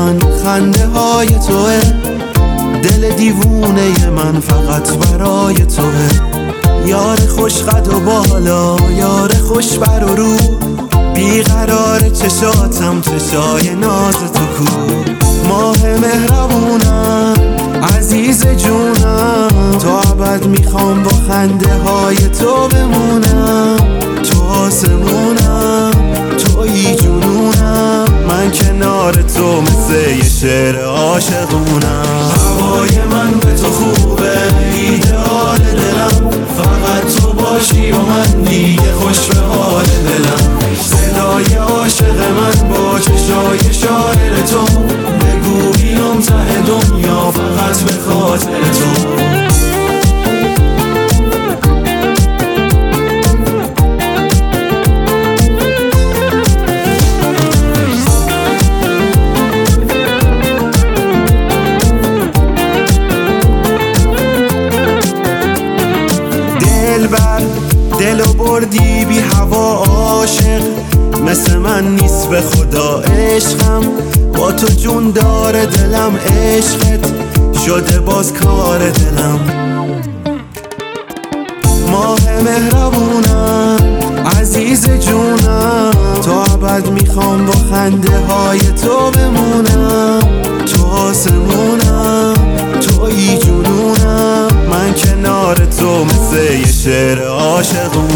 من خنده های توه، دل دیوونه من فقط برای توه. یار خوش قد و بالا، یار خوش بر و رو، بیقرار چشاتم چشای ناز تو کو. ماه مهربونم عزیز جونم، تا ابد میخوام با خنده های تو بمونم. تو آسمونم، تویی جنونم، من کنار تو مثل یه شعر عاشقونم. هوای من به تو خوبه، ایدئال دلم، فقط تو باشی و من دیگه خوش به حال دلم. صدای عاشق من با چشای شاعر تو، بگو بیام ته دنیا فقط به خاطر تو. دلو بردی بی هوا عاشق، مثل من نیست به خدا عشقم. با تو جون داره دلم، عشقت شده باز کار دلم. ماه مهربونم عزیز جونم، تا ابد میخوام با خنده های تو بمونم. تو آسمونم، تویی جنونم، من کنار تو مثل یه شعر عاشقونم.